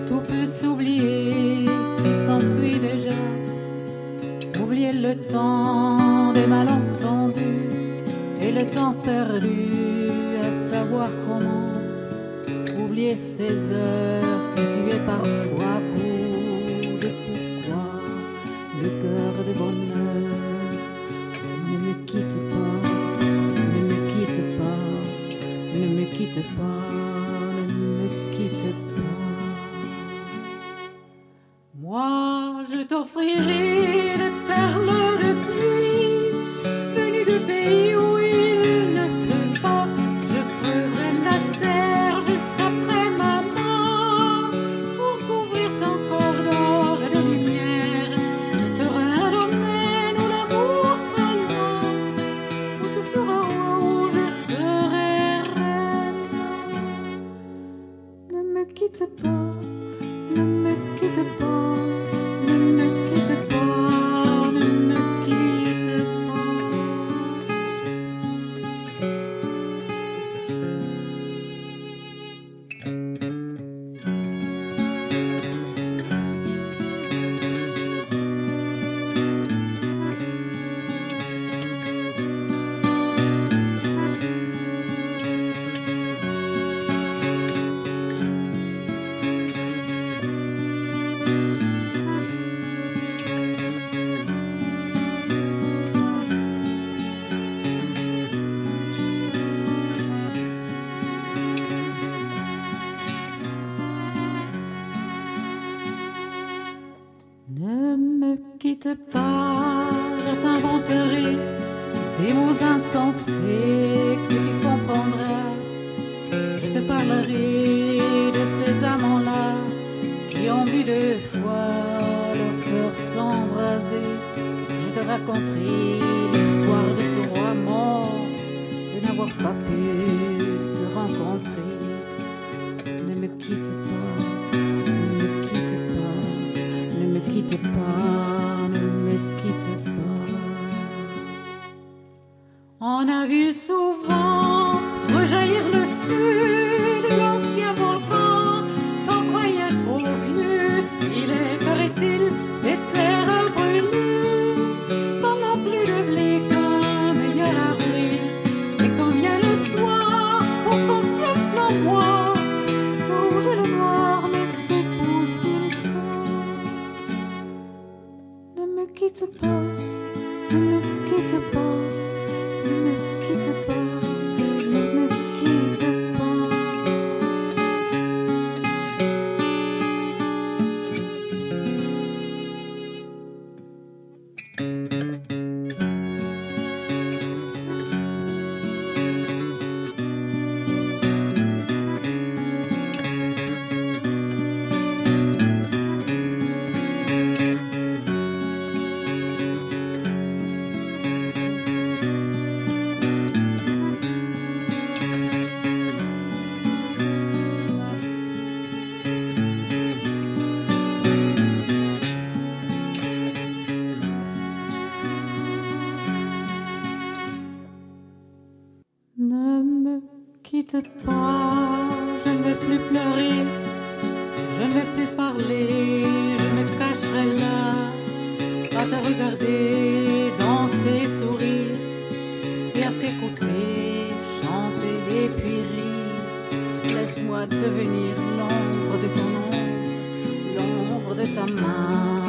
tout peut s'oublier, qui s'enfuit déjà. Oublier le temps des malentendus et le temps perdu à savoir comment. Oublier ces heures que tu es parfois coup de pourquoi. Le cœur de bonheur, ne me quitte pas, ne me quitte pas, ne me quitte pas, ne me quitte pas. Moi, je t'offrirai des perles de pluie, venues du pays où il ne pleut pas. Je creuserai la terre juste après ma mort pour couvrir ton corps d'or et de lumière. Je ferai un domaine où l'amour sera là, où tu seras roi, où je serai reine. Ne me quitte pas, ne me quitte pas. Ne me quitte pas, ne me quitte quitte pas, je t'inventerai des mots insensés que tu comprendras. Je te parlerai de ces amants-là qui ont vu deux fois leur cœur s'embraser. Je te raconterai l'histoire de ce roi mort, de n'avoir pas pu te rencontrer. Ne me quitte pas, ne me quitte pas, ne me quitte pas. On a vu souvent rejaillir le feu de l'ancien volcan. T'en croyais trop vieux, il est, paraît-il, des terres à brûler. T'en as plus de blé qu'un meilleur avril. Et quand vient le soir, pour ton ciel flamboie, le rouge et le noir ne s'épousent-ils pas? Ne me quitte pas, ne me quitte pas. Ne me quitte pas, ne me quitte pas. Ne me quitte pas, je ne veux plus pleurer, je ne veux plus parler, je me cacherai là, à te regarder, danser, sourire, et à t'écouter, chanter et puis rire. Laisse-moi devenir l'ombre de ton ombre, l'ombre de ta main.